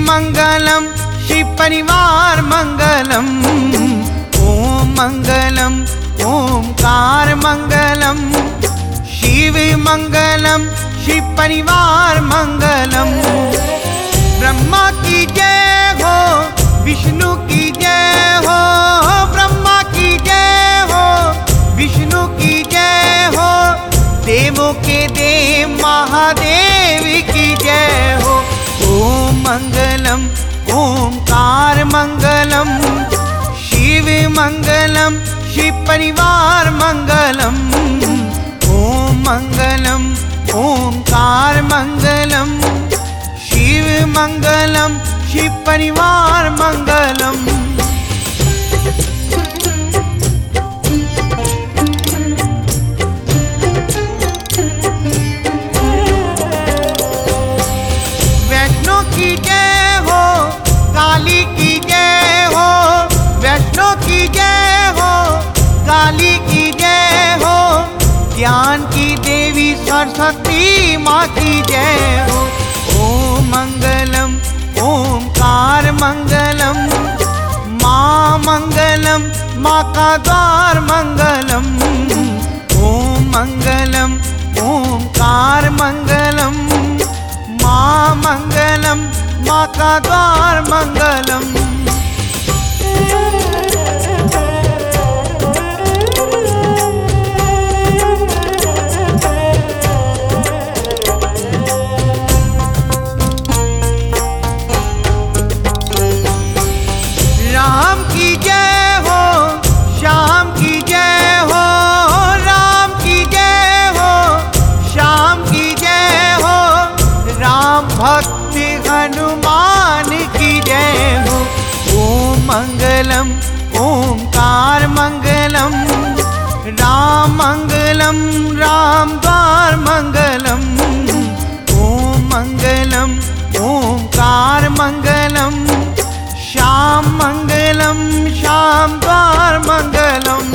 मंगलम शिव परिवार मंगलम। ओम मंगलम ओमकार मंगलम। शिव मंगलम शिव परिवार मंगलम। ब्रह्मा की जय हो विष्णु की जय हो। ब्रह्मा की जय हो विष्णु की जय हो। देवों के देव महादेव की जय हो। ओम मंगलम ओमकार मंगलम। शिव मंगलम शिव परिवार मंगलम। ओम मंगलम ओमकार मंगलम। शिव मंगलम शिव परिवार मंगलम। वैष्णो की जय हो काली की जय हो। वैष्णो की जय हो काली की जय हो। ज्ञान की देवी सरस्वती माँ की जय हो। ओम मंगलम ओमकार मंगलम। माँ मंगलम माँ का द्वार मंगलम। ओम मंगलम ओमकार मंगलम। माँ मंगलम माँ का द्वार मंगलम। राम की जय हो श्याम की जय हो। राम की जय हो श्याम की जय हो। राम भक्त हनुमान की जय हो। ओम मंगलम ओमकार मंगलम। राम मंगलम राम द्वार मंगलम। ओम मंगलम ओमकार मंगलम। श्याम मंगलम श्याम द्वार मंगलम।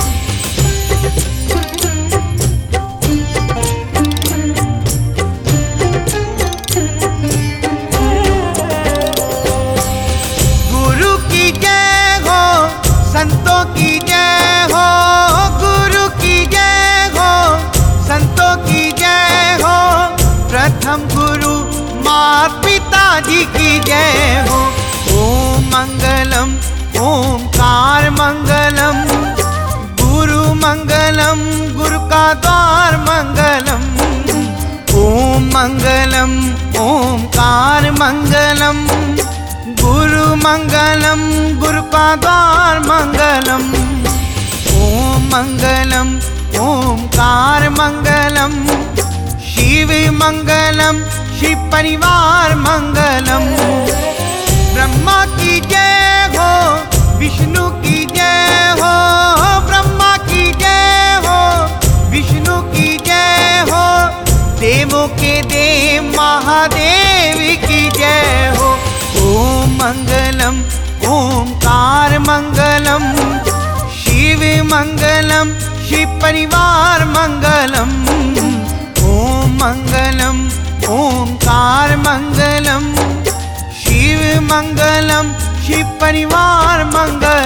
गुरु की जय हो संतों की जय हो। गुरु की जय हो संतों की जय हो। प्रथम गुरु माता पिताजी की जय हो। ओम मंगलम ओमकार मंगलम। गुरु मंगलम गुरु का द्वार मंगलम। ओम मंगलम ओमकार मंगलम। गुरु मंगलम गुरु का द्वार मंगलम। ओम मंगलम ओमकार मंगलम। शिव मंगलम शिव परिवार मंगलम। ब्रह्मा की जय हो विष्णु की जय हो। ब्रह्मा की जय हो विष्णु की जय हो। देवों के देव महादेव की जय हो। ओम मंगलम ओमकार मंगलम। शिव मंगलम शिव परिवार मंगलम। ओम मंगलम ओमकार मंगलम। शिव मंगलम शिव परिवार मंगलम।